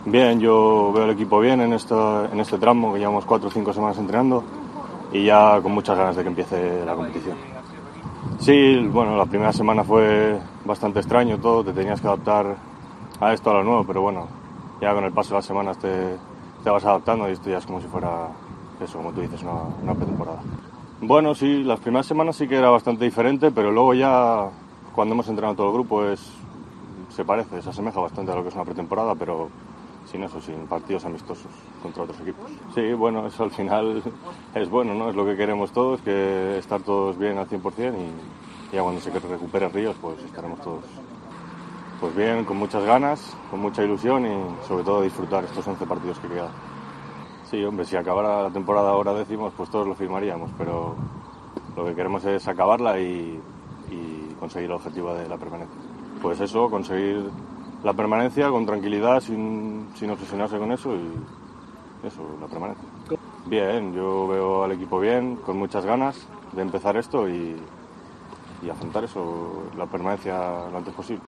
Bien, yo veo el equipo bien en este tramo, que llevamos 4 o 5 semanas entrenando y ya con muchas ganas de que empiece la competición. Sí, bueno, la primera semana fue bastante extraño todo, te tenías que adaptar a esto, a lo nuevo, pero bueno, ya con el paso de las semanas te vas adaptando y esto ya es como si fuera, eso, como tú dices, una pretemporada. Bueno, sí, las primeras semanas sí que era bastante diferente, pero luego ya, cuando hemos entrenado todo el grupo, se asemeja bastante a lo que es una pretemporada, pero sin eso, sin partidos amistosos contra otros equipos. Sí, bueno, eso al final es bueno, ¿no? Es lo que queremos todos, que estar todos bien al 100% y ya cuando se recupere Ríos, pues estaremos todos pues bien, con muchas ganas, con mucha ilusión y sobre todo disfrutar estos 11 partidos que quedan. Sí, hombre, si acabara la temporada ahora décimos, pues todos lo firmaríamos, pero lo que queremos es acabarla y conseguir el objetivo de la permanencia. Pues eso, conseguir la permanencia con tranquilidad, sin obsesionarse con eso y eso, la permanencia. Bien, yo veo al equipo bien, con muchas ganas de empezar esto y afrontar eso, la permanencia lo antes posible.